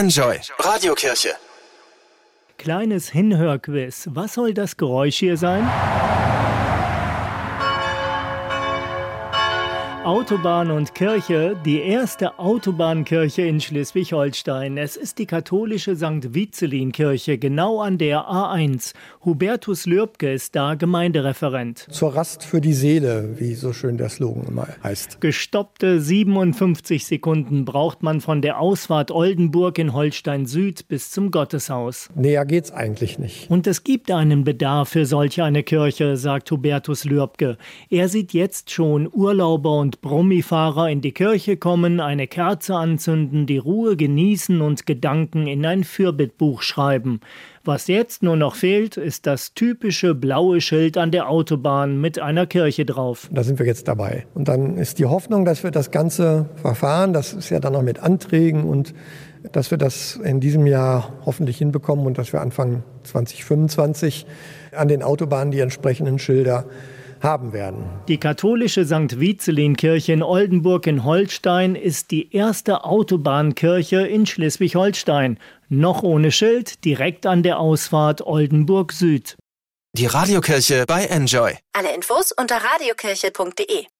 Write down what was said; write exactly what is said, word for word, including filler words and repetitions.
Enjoy Radiokirche. Kleines Hinhörquiz. Was soll das Geräusch hier sein? Autobahn und Kirche, die erste Autobahnkirche in Schleswig-Holstein. Es ist die katholische Sankt Vizelin-Kirche, genau an der A eins. Hubertus Lürbke ist da Gemeindereferent. Zur Rast für die Seele, wie so schön der Slogan immer heißt. Gestoppte siebenundfünfzig Sekunden braucht man von der Ausfahrt Oldenburg in Holstein Süd bis zum Gotteshaus. Näher geht's eigentlich nicht. Und es gibt einen Bedarf für solch eine Kirche, sagt Hubertus Lürbke. Er sieht jetzt schon Urlauber und Brummifahrer in die Kirche kommen, eine Kerze anzünden, die Ruhe genießen und Gedanken in ein Fürbittbuch schreiben. Was jetzt nur noch fehlt, ist das typische blaue Schild an der Autobahn mit einer Kirche drauf. Da sind wir jetzt dabei. Und dann ist die Hoffnung, dass wir das ganze Verfahren, das ist ja dann noch mit Anträgen, und dass wir das in diesem Jahr hoffentlich hinbekommen und dass wir Anfang zwanzig fünfundzwanzig an den Autobahnen die entsprechenden Schilder haben werden. Die katholische Sankt Vizelin-Kirche in Oldenburg in Holstein ist die erste Autobahnkirche in Schleswig-Holstein. Noch ohne Schild, direkt an der Ausfahrt Oldenburg Süd. Die Radiokirche bei Enjoy. Alle Infos unter radiokirche punkt de.